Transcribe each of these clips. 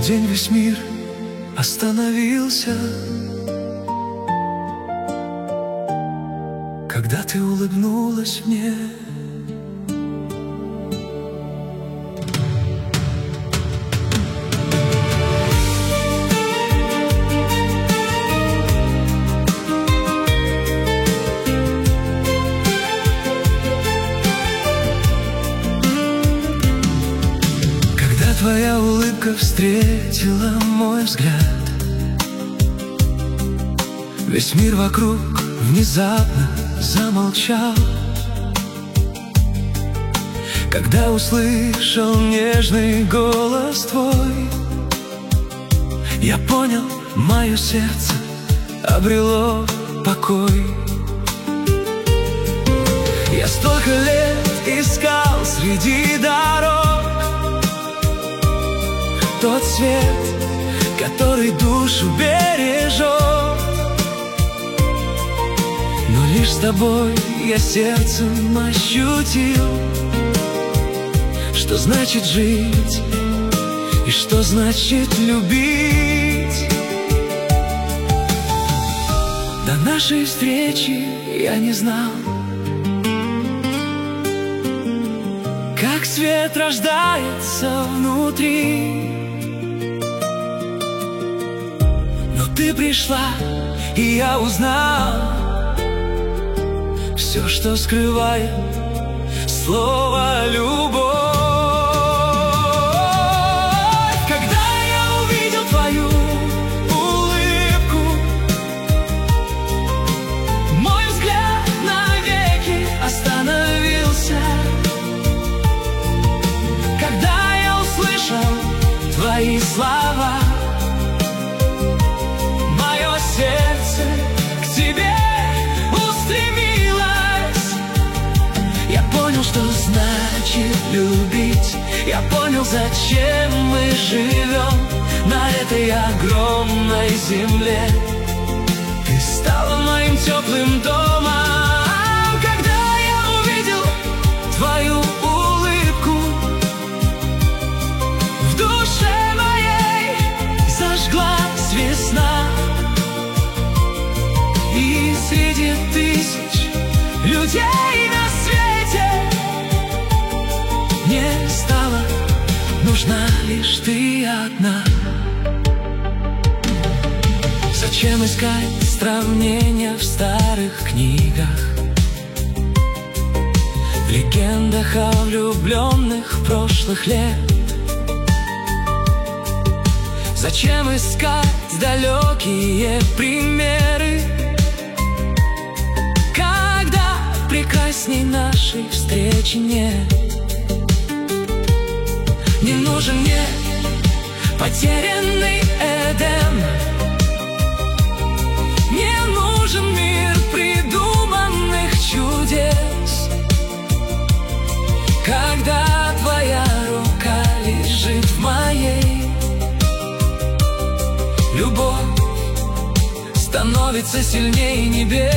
день весь мир остановился, когда ты улыбнулась мне. Когда твоя улыбка встретила мой взгляд, весь мир вокруг внезапно замолчал. Когда услышал нежный голос твой, я понял, мое сердце обрело покой. Я столько лет искал среди дорог тот свет, который душу бережет, но лишь с тобой я сердцем ощутил, что значит жить и что значит любить. До нашей встречи я не знал, как свет рождается внутри. Но ты пришла, и я узнал все, что скрывает слово «любовь». Когда я увидел твою улыбку, мой взгляд навеки остановился. Когда я услышал твои слова, мое сердце к тебе устремилось. Я понял, что значит любить. Я понял, зачем мы живем на этой огромной земле. Ты стала моим теплым домом. Когда я увидел твою улыбку, в душе моей зажглась весна. И среди тысяч людей на свете мне стала нужна лишь ты одна. Зачем искать сравнения в старых книгах, в легендах о влюбленных прошлых лет? Зачем искать далекие примеры, когда прекрасней нашей встречи нет? Не нужен мне потерянный Эдем, не нужен мир придуманных чудес, когда твоя рука лежит в моей. Любовь становится сильнее небес.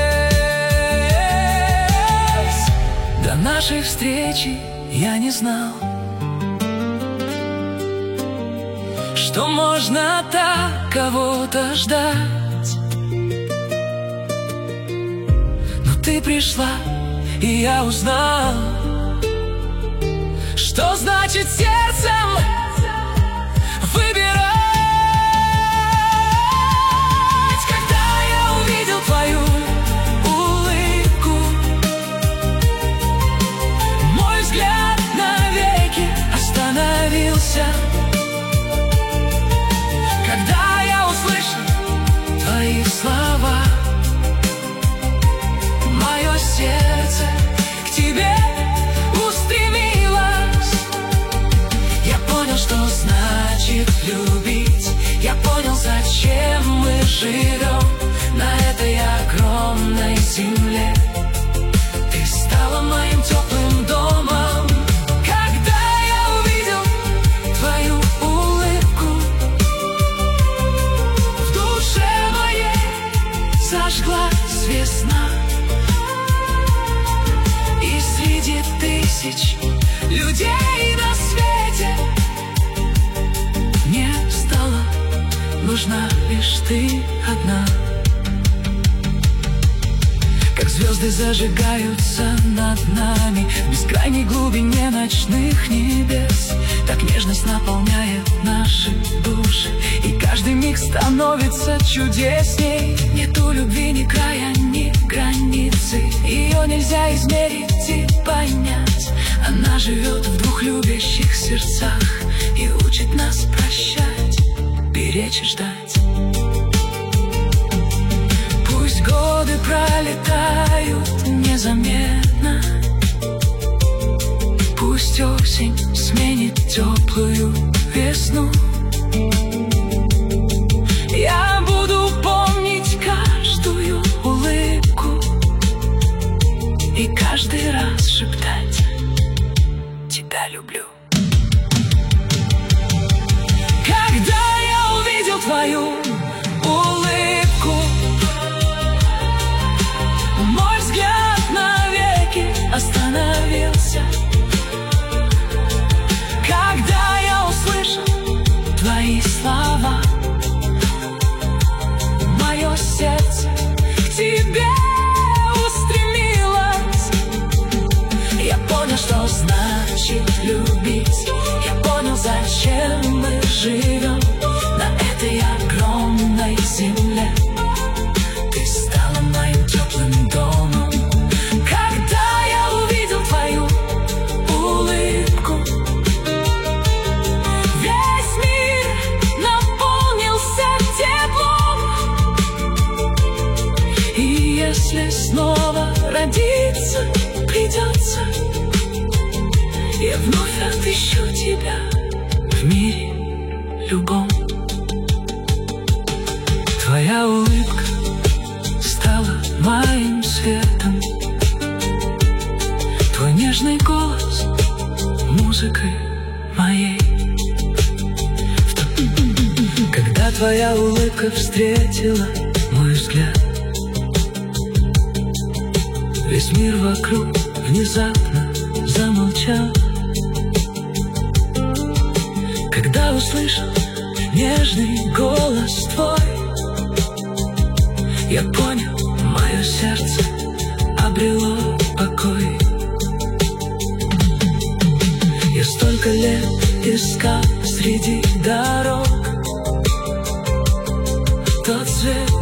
До нашей встречи я не знал, что можно так кого-то ждать. Но ты пришла, и я узнал, что значит сердцем выбирать. Когда я увидел твою улыбку, мой взгляд навеки остановился. Когда я услышал твои слова, мое сердце к тебе устремилось. Я понял, что значит любить. Я понял, зачем мы живем на этой огромной земле. Ты стала моим теплым домом. Когда я увидел твою улыбку, в душе моей зажглась весна. И среди тысяч людей на свете мне ты одна. Как звезды зажигаются над нами в бескрайней глубине ночных небес, так нежность наполняет наши души, и каждый миг становится чудесней. Нету любви ни края, ни границы, ее нельзя измерить и понять. Она живет в двух любящих сердцах и учит нас прощать, беречь и ждать. Пусть годы пролетают незаметно, пусть осень сменит теплую весну. Я буду помнить каждую улыбку и каждый раз шептать: тебя люблю. Когда я увидел твою улыбку, мой взгляд навеки остановился. Когда я услышал твои слова, мое сердце к тебе устремилось. Я понял, что значит любить. Я понял, зачем мы живем на этой огромной земле. Ты стала моим теплым домом. Когда я увидел твою улыбку, весь мир наполнился теплом. И если снова родиться придется, я вновь отыщу тебя в мире любом. Твоя улыбка стала моим светом, твой нежный голос музыкой моей. Когда твоя улыбка встретила мой взгляд, весь мир вокруг внезапно замолчал. Когда услышал нежный голос твой, я понял, мое сердце обрело покой. Я столько лет искал среди дорог тот свет,